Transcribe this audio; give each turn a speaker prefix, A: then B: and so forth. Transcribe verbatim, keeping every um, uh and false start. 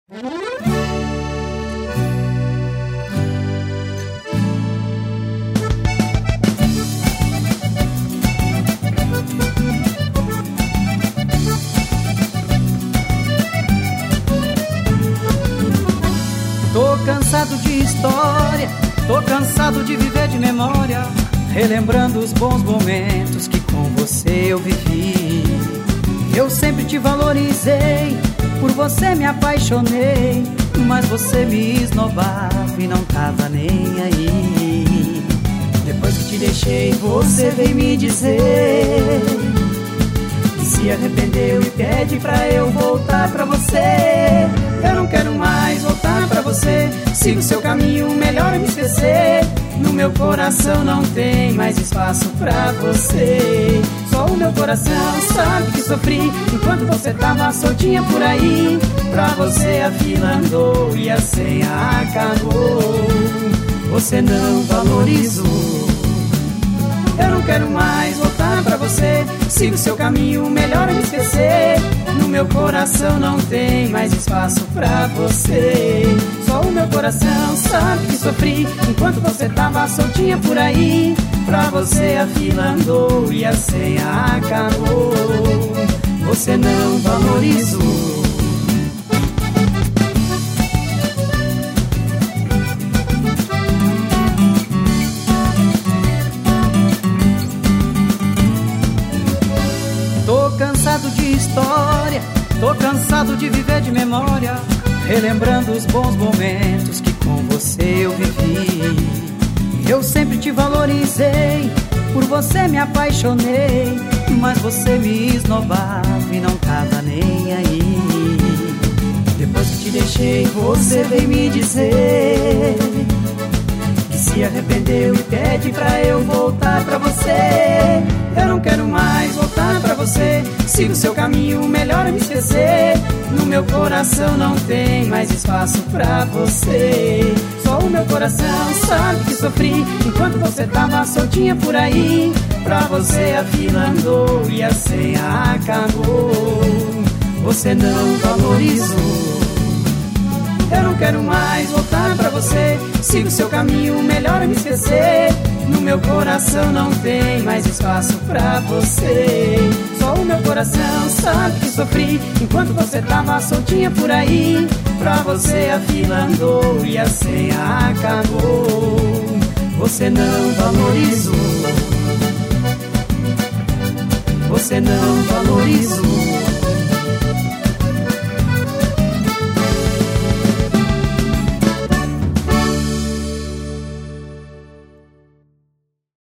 A: Tô cansado de história, tô cansado de viver de memória, relembrando os bons momentos que com você eu vivi. Eu sempre te valorizei, por você me apaixonei, mas você me esnobava e não tava nem aí. Depois que te deixei, você veio me dizer que se arrependeu e pede pra eu voltar pra você. Eu não quero mais voltar pra você, siga o seu caminho, melhor me esquecer. No meu coração não tem mais espaço pra você. Só o meu coração sabe que sofri enquanto você tava soltinha por aí. Pra você a fila andou e a senha acabou. Você não valorizou. Eu não quero mais voltar pra você, siga o seu caminho, melhor me esquecer. No meu coração não tem mais espaço pra você. Só o meu coração sabe que sofri enquanto você tava soltinha por aí. Pra você a fila andou e a senha acabou. Você não valorizou. Tô cansado de história, tô cansado de viver de memória, relembrando os bons momentos que com você eu vivi. Eu sempre te valorizei, por você me apaixonei, mas você me esnobava e não tava nem aí. Depois que te deixei, você veio me dizer que se arrependeu e pede pra eu voltar pra você. Eu não quero mais voltar pra você, siga o seu caminho, melhor me esquecer. No meu coração não tem mais espaço pra você. Só o meu coração sabe que sofri enquanto você tava soltinha por aí. Pra você a fila andou e a senha acabou. Você não valorizou. Eu não quero mais voltar pra você, siga o seu caminho, melhor me esquecer. No meu coração não tem mais espaço pra você. Só o meu coração sabe que sofri enquanto você tava soltinha por aí. Pra você a fila andou e a senha acabou. Você não valorizou. Você não valorizou.